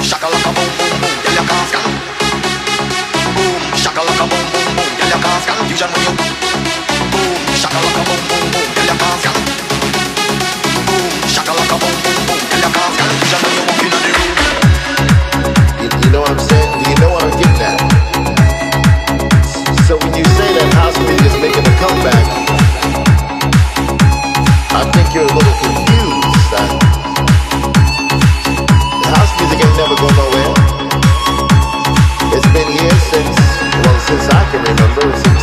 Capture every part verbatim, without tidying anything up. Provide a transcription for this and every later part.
shakalaka boom boom boom, girl you can't scan. Boom, shakalaka boom boom boom, girl you can't scan. Fusion when you boom, shakalaka boom boom boom, girl you can't scan. Boom, shakalaka boom boom boom, girl you can't scan. Fusion when you walk in the room. You, you know what I'm saying? Do you know what I'm getting at? So when you say that house music is making a comeback, I think you're a little confused. That the house music ain't never go nowhere. It's been here since, well, since I can remember. Since,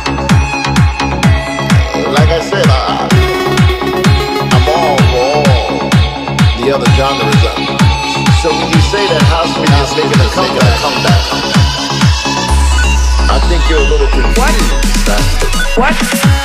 like I said, I, I'm all for all the other genres. So when you say that house music is making a comeback, comeback, I think you're a little confused. What? That, What?